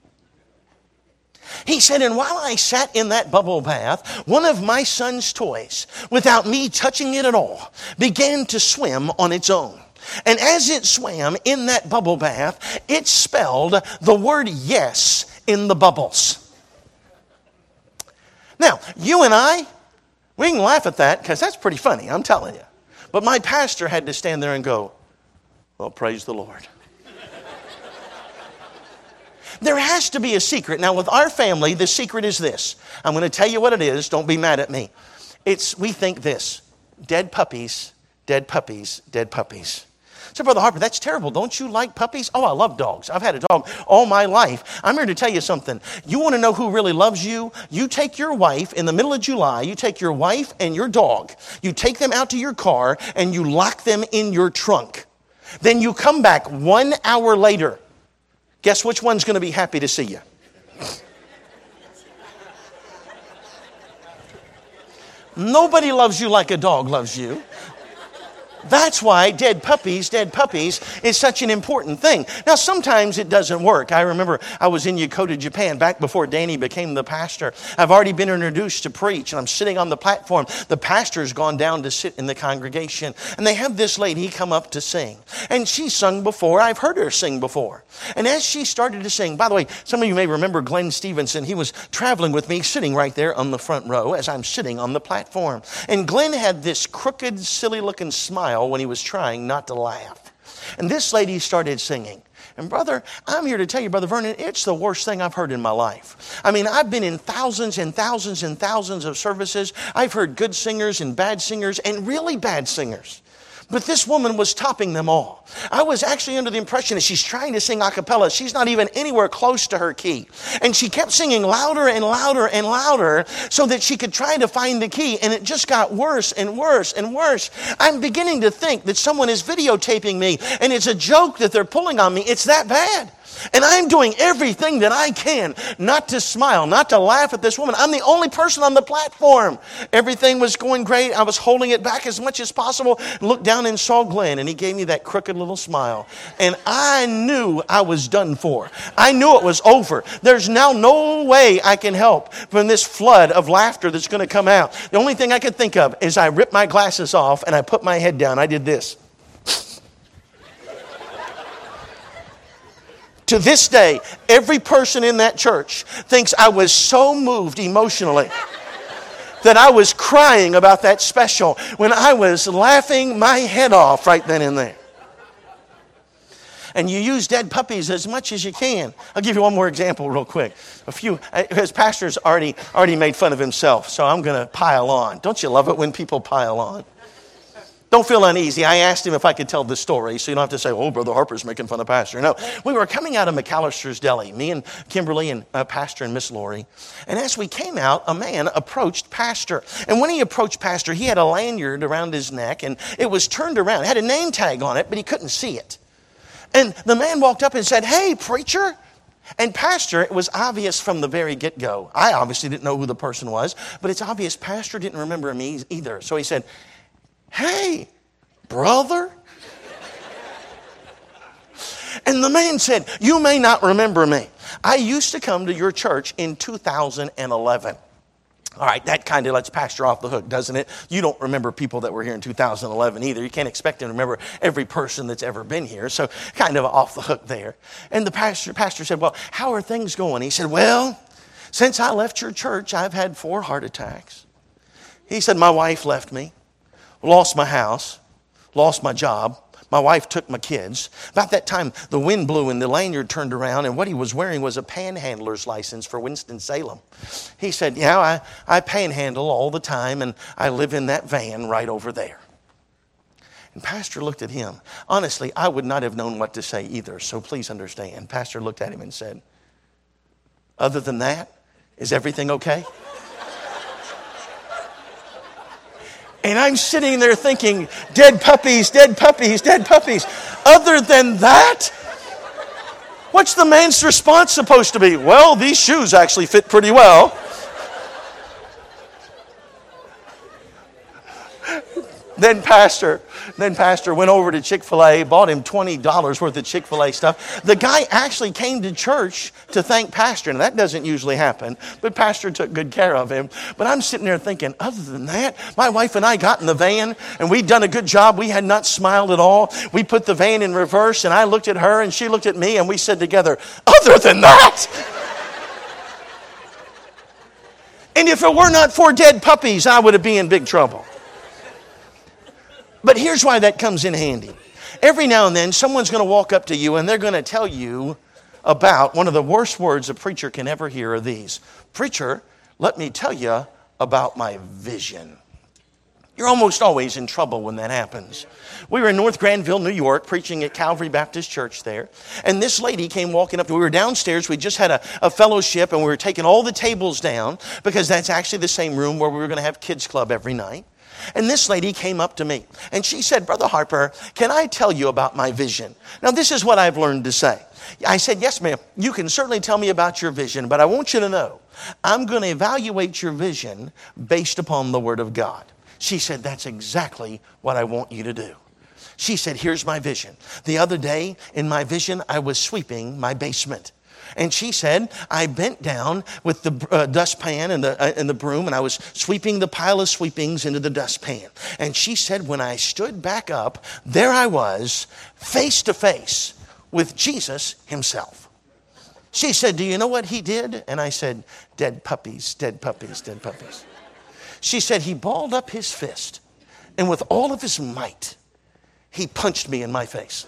He said, and while I sat in that bubble bath, one of my son's toys, without me touching it at all, began to swim on its own. And as it swam in that bubble bath, it spelled the word yes in the bubbles. Now, you and I, we can laugh at that because that's pretty funny, I'm telling you. But my pastor had to stand there and go, well, praise the Lord. There has to be a secret. Now, with our family, the secret is this. I'm going to tell you what it is. Don't be mad at me. We think this. Dead puppies, dead puppies, dead puppies. So, Brother Harper, that's terrible. Don't you like puppies? Oh, I love dogs. I've had a dog all my life. I'm here to tell you something. You want to know who really loves you? You take your wife in the middle of July. You take your wife and your dog. You take them out to your car and you lock them in your trunk. Then you come back 1 hour later. Guess which one's going to be happy to see you? Nobody loves you like a dog loves you. That's why dead puppies is such an important thing. Now, sometimes it doesn't work. I remember I was in Yokota, Japan, back before Danny became the pastor. I've already been introduced to preach, and I'm sitting on the platform. The pastor's gone down to sit in the congregation, and they have this lady come up to sing. And she sung before. I've heard her sing before. And as she started to sing, by the way, some of you may remember Glenn Stevenson. He was traveling with me, sitting right there on the front row as I'm sitting on the platform. And Glenn had this crooked, silly-looking smile when he was trying not to laugh. And this lady started singing. And brother, I'm here to tell you, Brother Vernon, it's the worst thing I've heard in my life. I mean, I've been in thousands and thousands and thousands of services. I've heard good singers and bad singers and really bad singers. But this woman was topping them all. I was actually under the impression that she's trying to sing a cappella. She's not even anywhere close to her key. And she kept singing louder and louder and louder so that she could try to find the key. And it just got worse and worse and worse. I'm beginning to think that someone is videotaping me and it's a joke that they're pulling on me. It's that bad. And I'm doing everything that I can not to smile, not to laugh at this woman. I'm the only person on the platform. Everything was going great. I was holding it back as much as possible. Looked down and saw Glenn, and he gave me that crooked little smile. And I knew I was done for. I knew it was over. There's now no way I can help from this flood of laughter that's going to come out. The only thing I could think of is I ripped my glasses off and I put my head down. I did this. To this day, every person in that church thinks I was so moved emotionally that I was crying about that special when I was laughing my head off right then and there. And you use dead puppies as much as you can. I'll give you one more example real quick. His pastor's already made fun of himself, so I'm going to pile on. Don't you love it when people pile on? Don't feel uneasy. I asked him if I could tell the story, so you don't have to say, oh, Brother Harper's making fun of Pastor. No, we were coming out of McAllister's Deli, me and Kimberly and Pastor and Miss Lori. And as we came out, a man approached Pastor. And when he approached Pastor, he had a lanyard around his neck, and it was turned around. It had a name tag on it, but he couldn't see it. And the man walked up and said, hey, preacher. And Pastor, it was obvious from the very get-go. I obviously didn't know who the person was, but it's obvious Pastor didn't remember me either. So he said, hey, brother. And the man said, you may not remember me. I used to come to your church in 2011. All right, that kind of lets Pastor off the hook, doesn't it? You don't remember people that were here in 2011 either. You can't expect him to remember every person that's ever been here. So kind of off the hook there. And the pastor said, well, how are things going? He said, well, since I left your church, I've had 4 heart attacks. He said, my wife left me. Lost my house, lost my job. My wife took my kids. About that time, the wind blew and the lanyard turned around, and what he was wearing was a panhandler's license for Winston-Salem. He said, yeah, I panhandle all the time, and I live in that van right over there. And Pastor looked at him. Honestly, I would not have known what to say either, so please understand. Pastor looked at him and said, other than that, is everything okay? And I'm sitting there thinking, dead puppies, dead puppies, dead puppies. Other than that, what's the man's response supposed to be? Well, these shoes actually fit pretty well. Then Pastor went over to Chick-fil-A, bought him $20 worth of Chick-fil-A stuff. The guy actually came to church to thank Pastor, and that doesn't usually happen, but Pastor took good care of him. But I'm sitting there thinking, other than that, my wife and I got in the van, and we'd done a good job. We had not smiled at all. We put the van in reverse, and I looked at her, and she looked at me, and we said together, other than that. And if it were not for dead puppies, I would be in big trouble. But here's why that comes in handy. Every now and then, someone's going to walk up to you and they're going to tell you about one of the worst words a preacher can ever hear are these. Preacher, let me tell you about my vision. You're almost always in trouble when that happens. We were in North Granville, New York, preaching at Calvary Baptist Church there. And this lady came walking up. We were downstairs. We just had a fellowship, and we were taking all the tables down because that's actually the same room where we were going to have kids club every night. And this lady came up to me, and she said, Brother Harper, can I tell you about my vision? Now, this is what I've learned to say. I said, yes, ma'am, you can certainly tell me about your vision, but I want you to know, I'm going to evaluate your vision based upon the Word of God. She said, that's exactly what I want you to do. She said, here's my vision. The other day, in my vision, I was sweeping my basement. And she said, I bent down with the dustpan and the broom, and I was sweeping the pile of sweepings into the dustpan. And she said, when I stood back up, there I was, face to face with Jesus himself. She said, do you know what he did? And I said, dead puppies, dead puppies, dead puppies. She said, he balled up his fist, and with all of his might, he punched me in my face.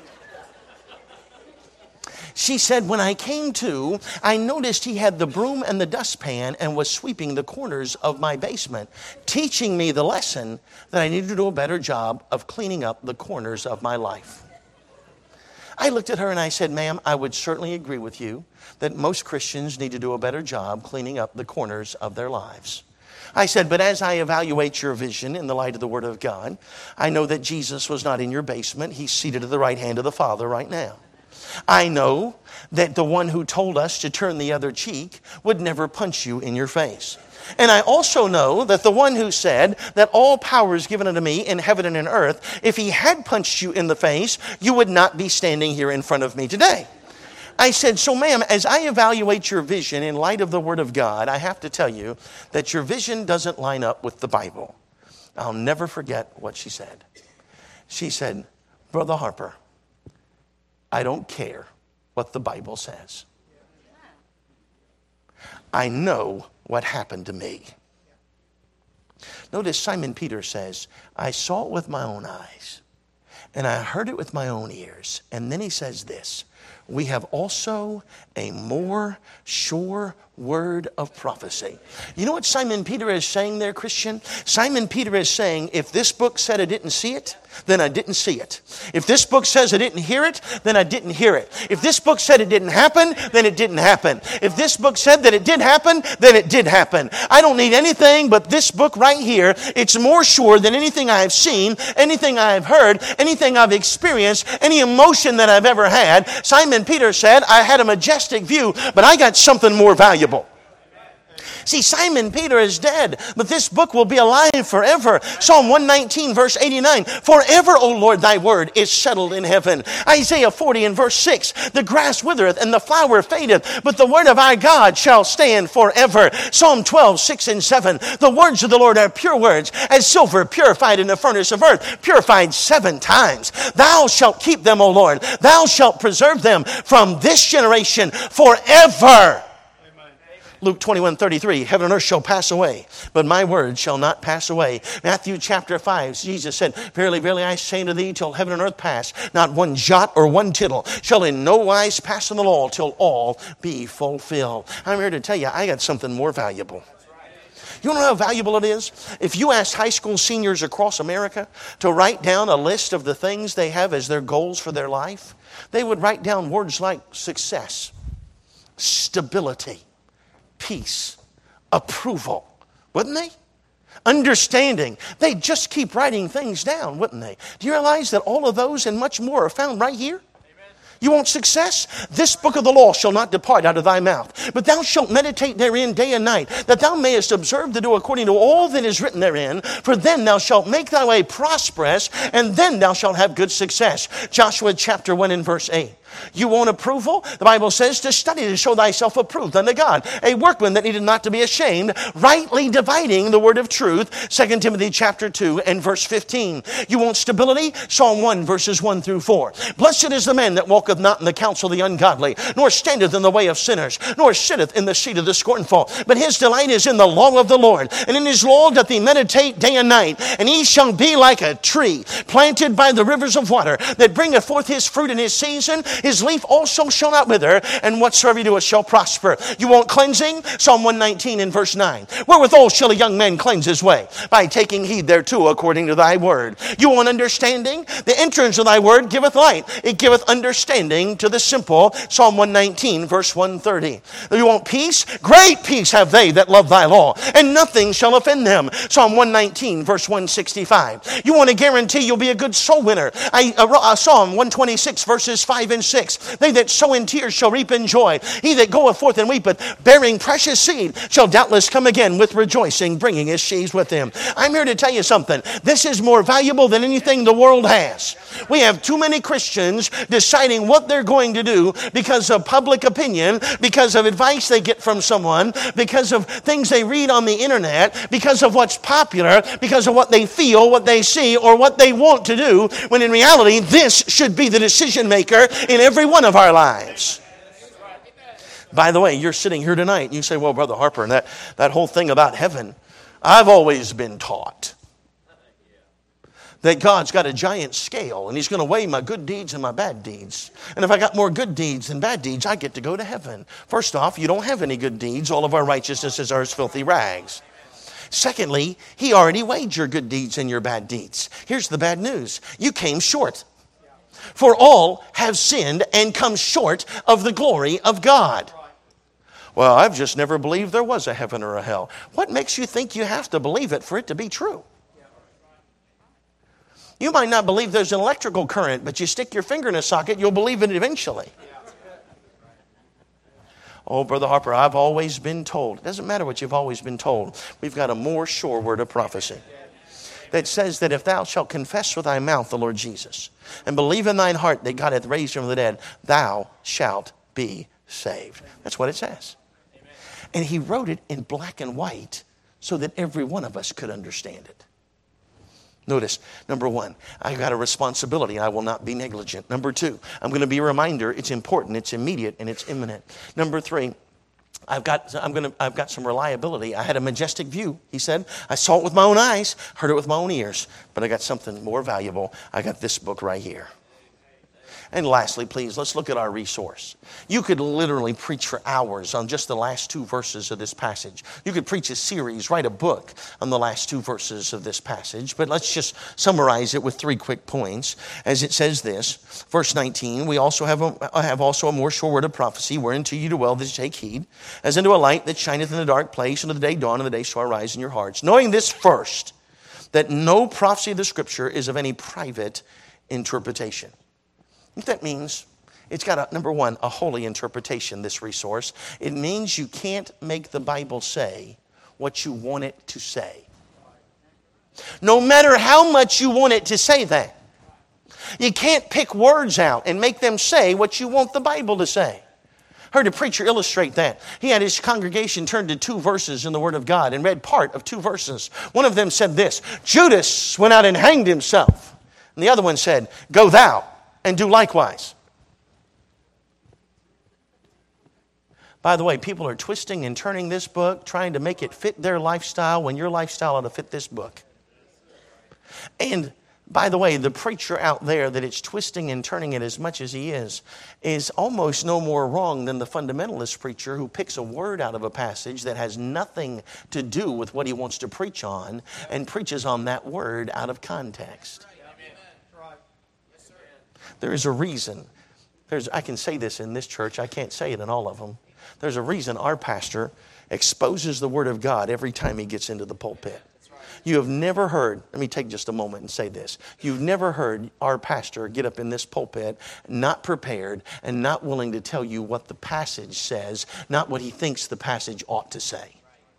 She said, when I came to, I noticed he had the broom and the dustpan and was sweeping the corners of my basement, teaching me the lesson that I needed to do a better job of cleaning up the corners of my life. I looked at her and I said, ma'am, I would certainly agree with you that most Christians need to do a better job cleaning up the corners of their lives. I said, but as I evaluate your vision in the light of the Word of God, I know that Jesus was not in your basement. He's seated at the right hand of the Father right now. I know that the one who told us to turn the other cheek would never punch you in your face. And I also know that the one who said that all power is given unto me in heaven and in earth, if he had punched you in the face, you would not be standing here in front of me today. I said, so ma'am, as I evaluate your vision in light of the Word of God, I have to tell you that your vision doesn't line up with the Bible. I'll never forget what she said. She said, Brother Harper, I don't care what the Bible says. I know what happened to me. Notice Simon Peter says, I saw it with my own eyes, and I heard it with my own ears. And then he says this, we have also a more sure word of prophecy. You know what Simon Peter is saying there, Christian? Simon Peter is saying, if this book said I didn't see it, then I didn't see it. If this book says I didn't hear it, then I didn't hear it. If this book said it didn't happen, then it didn't happen. If this book said that it did happen, then it did happen. I don't need anything but this book right here. It's more sure than anything I've seen, anything I've heard, anything I've experienced, any emotion that I've ever had. Simon Peter said, I had a majestic view, but I got something more valuable. See, Simon Peter is dead, but this book will be alive forever. Psalm 119, verse 89. Forever, O Lord, thy word is settled in heaven. Isaiah 40 and verse 6. The grass withereth and the flower fadeth, but the word of our God shall stand forever. Psalm 12, 6 and 7. The words of the Lord are pure words, as silver purified in the furnace of earth, purified 7 times. Thou shalt keep them, O Lord. Thou shalt preserve them from this generation forever. Luke 21:33, heaven and earth shall pass away, but my word shall not pass away. Matthew chapter 5, Jesus said, verily, verily, I say unto thee, till heaven and earth pass, not one jot or one tittle shall in no wise pass from the law till all be fulfilled. I'm here to tell you, I got something more valuable. You know how valuable it is? If you ask high school seniors across America to write down a list of the things they have as their goals for their life, they would write down words like success, stability, peace, approval, wouldn't they? Understanding. They'd just keep writing things down, wouldn't they? Do you realize that all of those and much more are found right here? You want success? This book of the law shall not depart out of thy mouth, but thou shalt meditate therein day and night, that thou mayest observe to do according to all that is written therein. For then thou shalt make thy way prosperous, and then thou shalt have good success. Joshua chapter 1 and verse 8. You want approval? The Bible says to study to show thyself approved unto God, a workman that needed not to be ashamed, rightly dividing the word of truth. 2 Timothy chapter 2 and verse 15. You want stability? Psalm 1 verses 1 through 4. Blessed is the man that walketh not in the counsel of the ungodly, nor standeth in the way of sinners, nor sitteth in the seat of the scornful. But his delight is in the law of the Lord, and in his law doth he meditate day and night. And he shall be like a tree planted by the rivers of water, that bringeth forth his fruit in his season. His leaf also shall not wither, and whatsoever he doeth shall prosper. You want cleansing? Psalm 119 and verse 9. Wherewithal shall a young man cleanse his way? By taking heed thereto according to thy word. You want understanding? The entrance of thy word giveth light. It giveth understanding to the simple. Psalm 119 verse 130. You want peace? Great peace have they that love thy law, and nothing shall offend them. Psalm 119 verse 165. You want to guarantee you'll be a good soul winner? Psalm 126 verses 5 and 6. They that sow in tears shall reap in joy. He that goeth forth and weepeth, bearing precious seed, shall doubtless come again with rejoicing, bringing his sheaves with him. I'm here to tell you something. This is more valuable than anything the world has. We have too many Christians deciding what they're going to do because of public opinion, because of advice they get from someone, because of things they read on the internet, because of what's popular, because of what they feel, what they see, or what they want to do, when in reality, this should be the decision maker in every one of our lives. By the way, you're sitting here tonight and you say, well, Brother Harper, and that whole thing about heaven, I've always been taught that God's got a giant scale and he's going to weigh my good deeds and my bad deeds. And if I got more good deeds than bad deeds, I get to go to heaven. First off, you don't have any good deeds. All of our righteousnesses are as filthy rags. Secondly, he already weighed your good deeds and your bad deeds. Here's the bad news. You came short. For all have sinned and come short of the glory of God. Well, I've just never believed there was a heaven or a hell. What makes you think you have to believe it for it to be true? You might not believe there's an electrical current, but you stick your finger in a socket, you'll believe it eventually. Oh, Brother Harper, I've always been told. It doesn't matter what you've always been told. We've got a more sure word of prophecy that says that if thou shalt confess with thy mouth the Lord Jesus and believe in thine heart that God hath raised him from the dead, thou shalt be saved. That's what it says. And he wrote it in black and white so that every one of us could understand it. Notice, number one, I've got a responsibility. I will not be negligent. Number two, I'm going to be a reminder. It's important, it's immediate, and it's imminent. Number three, I've got some reliability. I had a majestic view, he said. I saw it with my own eyes, heard it with my own ears. But I got something more valuable. I got this book right here. And lastly, please, let's look at our resource. You could literally preach for hours on just the last two verses of this passage. You could preach a series, write a book on the last two verses of this passage. But let's just summarize it with 3 quick points. As it says this, verse 19, we also have a more sure word of prophecy, whereunto you do well that you take heed, as unto a light that shineth in a dark place, until the day dawn and the day shall arise in your hearts. Knowing this first, that no prophecy of the Scripture is of any private interpretation. What that means, it's got, number one, a holy interpretation, this resource. It means you can't make the Bible say what you want it to say. No matter how much you want it to say that. You can't pick words out and make them say what you want the Bible to say. Heard a preacher illustrate that. He had his congregation turn to 2 verses in the Word of God and read part of 2 verses. One of them said this, Judas went out and hanged himself. And the other one said, go thou and do likewise. By the way, people are twisting and turning this book, trying to make it fit their lifestyle when your lifestyle ought to fit this book. And by the way, the preacher out there that it's twisting and turning it as much as he is almost no more wrong than the fundamentalist preacher who picks a word out of a passage that has nothing to do with what he wants to preach on and preaches on that word out of context. There is a reason. I can say this in this church. I can't say it in all of them. There's a reason our pastor exposes the Word of God every time he gets into the pulpit. You have never heard, let me take just a moment and say this. You've never heard our pastor get up in this pulpit, not prepared and not willing to tell you what the passage says, not what he thinks the passage ought to say.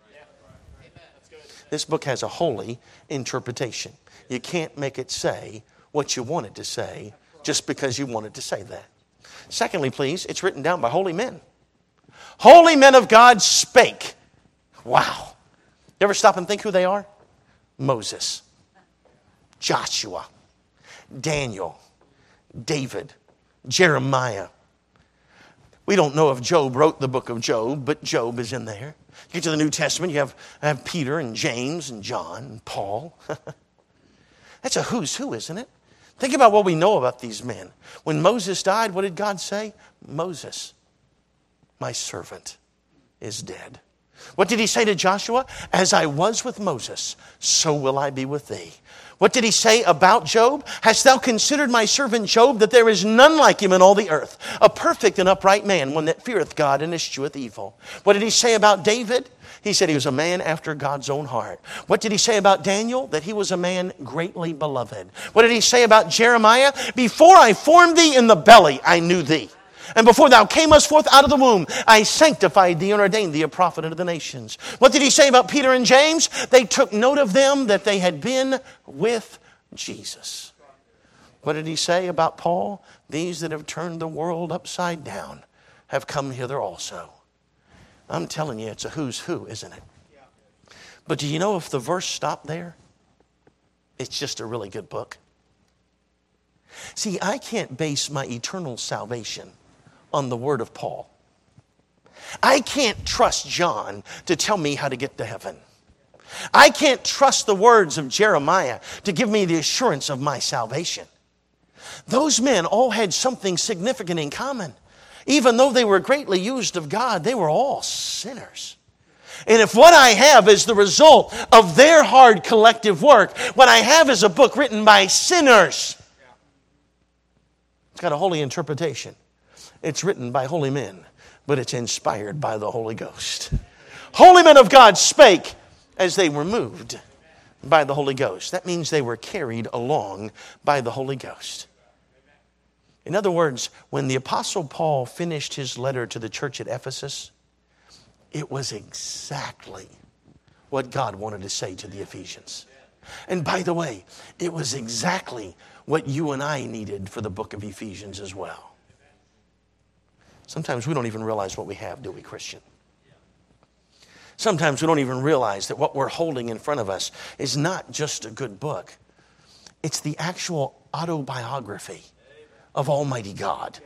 This book has a holy interpretation. You can't make it say what you want it to say just because you wanted to say that. Secondly, please, it's written down by holy men. Holy men of God spake. Wow. You ever stop and think who they are? Moses, Joshua, Daniel, David, Jeremiah. We don't know if Job wrote the book of Job, but Job is in there. You get to the New Testament, you have Peter and James and John and Paul. That's a who's who, isn't it? Think about what we know about these men. When Moses died, what did God say? Moses, my servant, is dead. What did he say to Joshua? As I was with Moses, so will I be with thee. What did he say about Job? Hast thou considered my servant Job, that there is none like him in all the earth, a perfect and upright man, one that feareth God and escheweth evil. What did he say about David? He said he was a man after God's own heart. What did he say about Daniel? That he was a man greatly beloved. What did he say about Jeremiah? Before I formed thee in the belly, I knew thee. And before thou camest forth out of the womb, I sanctified thee and ordained thee a prophet unto the nations. What did he say about Peter and James? They took note of them that they had been with Jesus. What did he say about Paul? These that have turned the world upside down have come hither also. I'm telling you, it's a who's who, isn't it? But do you know if the verse stopped there? It's just a really good book. See, I can't base my eternal salvation on the word of Paul. I can't trust John to tell me how to get to heaven. I can't trust the words of Jeremiah to give me the assurance of my salvation. Those men all had something significant in common. Even though they were greatly used of God, they were all sinners. And if what I have is the result of their hard collective work, what I have is a book written by sinners. It's got a holy interpretation. It's written by holy men, but it's inspired by the Holy Ghost. Holy men of God spake as they were moved by the Holy Ghost. That means they were carried along by the Holy Ghost. In other words, when the Apostle Paul finished his letter to the church at Ephesus, it was exactly what God wanted to say to the Ephesians. And by the way, it was exactly what you and I needed for the book of Ephesians as well. Sometimes we don't even realize what we have, do we, Christian? Sometimes we don't even realize that what we're holding in front of us is not just a good book. It's the actual autobiography of Almighty God.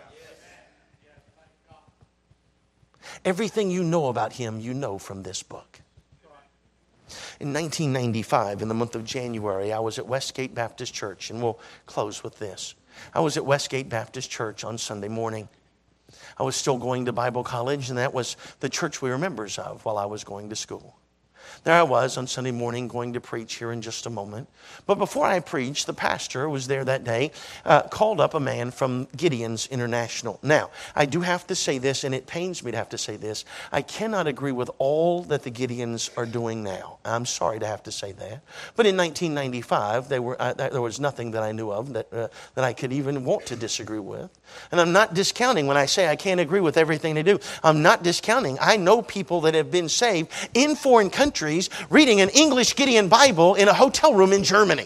Everything you know about him, you know from this book. In 1995, in the month of January, I was at Westgate Baptist Church, and we'll close with this. I was at Westgate Baptist Church on Sunday morning. I was still going to Bible college, and that was the church we were members of while I was going to school. There I was on Sunday morning going to preach here in just a moment. But before I preached, the pastor was there that day, called up a man from Gideon's International. Now, I do have to say this, and it pains me to have to say this. I cannot agree with all that the Gideons are doing now. I'm sorry to have to say that. But in 1995, there was nothing that I knew of that I could even want to disagree with. And I'm not discounting when I say I can't agree with everything they do. I'm not discounting. I know people that have been saved in foreign countries reading an English Gideon Bible in a hotel room in Germany.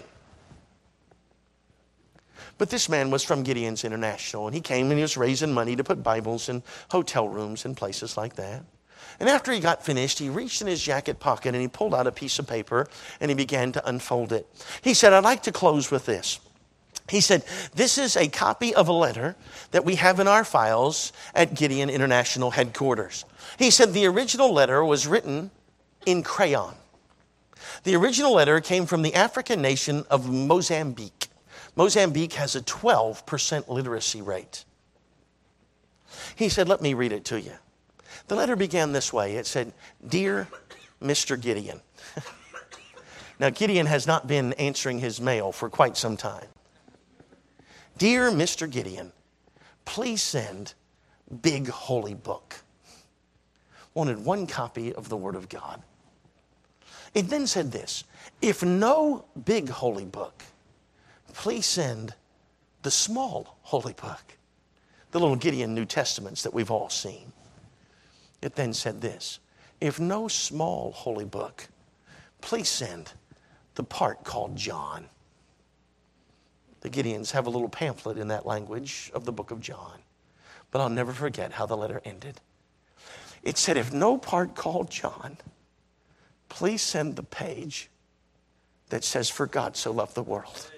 But this man was from Gideon's International, and he came and he was raising money to put Bibles in hotel rooms and places like that. And after he got finished, he reached in his jacket pocket and he pulled out a piece of paper and he began to unfold it. He said, "I'd like to close with this." He said, "This is a copy of a letter that we have in our files at Gideon International headquarters." He said the original letter was written in crayon. The original letter came from the African nation of Mozambique. Mozambique has a 12% literacy rate. He said, "Let me read it to you." The letter began this way. It said, "Dear Mr. Gideon." Now, Gideon has not been answering his mail for quite some time. "Dear Mr. Gideon, please send Big Holy Book." Wanted one copy of the Word of God. It then said this: "If no Big Holy Book, please send the Small Holy Book." The little Gideon New Testaments that we've all seen. It then said this: "If no Small Holy Book, please send the part called John." The Gideons have a little pamphlet in that language of the book of John. But I'll never forget how the letter ended. It said, "If no part called John, please send the page that says, 'For God so loved the world.'"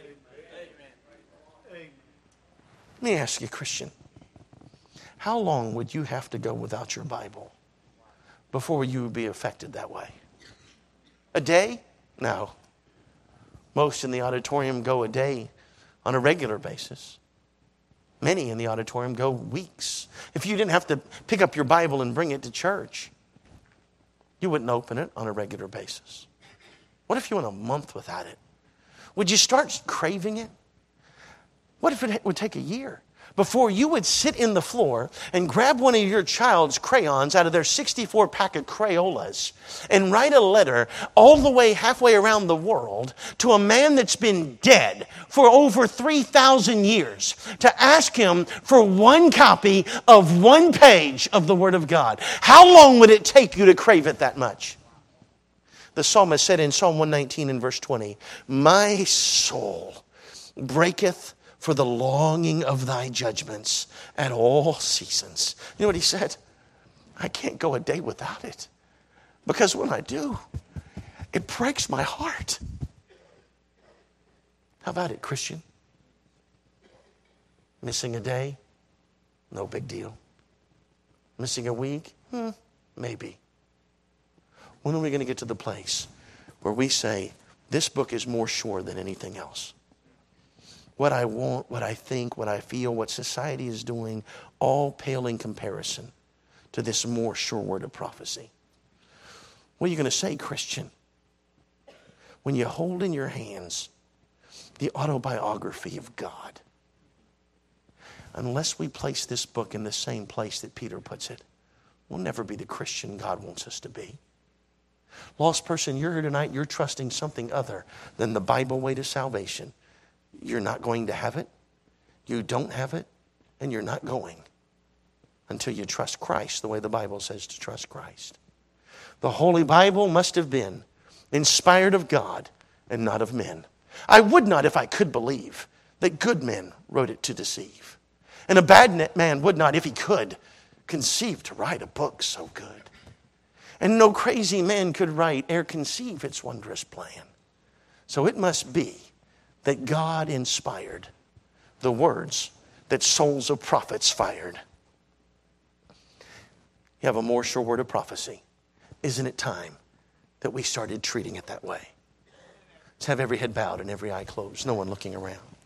Let me ask you, Christian, how long would you have to go without your Bible before you would be affected that way? A day? No. Most in the auditorium go a day on a regular basis. Many in the auditorium go weeks. If you didn't have to pick up your Bible and bring it to church, you wouldn't open it on a regular basis. What if you went a month without it? Would you start craving it? What if it would take a year before you would sit in the floor and grab one of your child's crayons out of their 64 pack of Crayolas and write a letter all the way halfway around the world to a man that's been dead for over 3,000 years to ask him for one copy of one page of the Word of God? How long would it take you to crave it that much? The psalmist said in Psalm 119 and verse 20, "My soul breaketh for the longing of thy judgments at all seasons." You know what he said? I can't go a day without it. Because when I do, it breaks my heart. How about it, Christian? Missing a day? No big deal. Missing a week? Maybe. When are we going to get to the place where we say, this book is more sure than anything else? What I want, what I think, what I feel, what society is doing, all pale in comparison to this more sure word of prophecy. What are you going to say, Christian, when you hold in your hands the autobiography of God? Unless we place this book in the same place that Peter puts it, we'll never be the Christian God wants us to be. Lost person, you're here tonight, you're trusting something other than the Bible way to salvation. You're not going to have it. You don't have it. And you're not going until you trust Christ the way the Bible says to trust Christ. The Holy Bible must have been inspired of God and not of men. I would not, if I could, believe that good men wrote it to deceive. And a bad man would not, if he could, conceive to write a book so good. And no crazy man could write or conceive its wondrous plan. So it must be that God inspired the words that souls of prophets fired. You have a more sure word of prophecy. Isn't it time that we started treating it that way? Let's have every head bowed and every eye closed, no one looking around.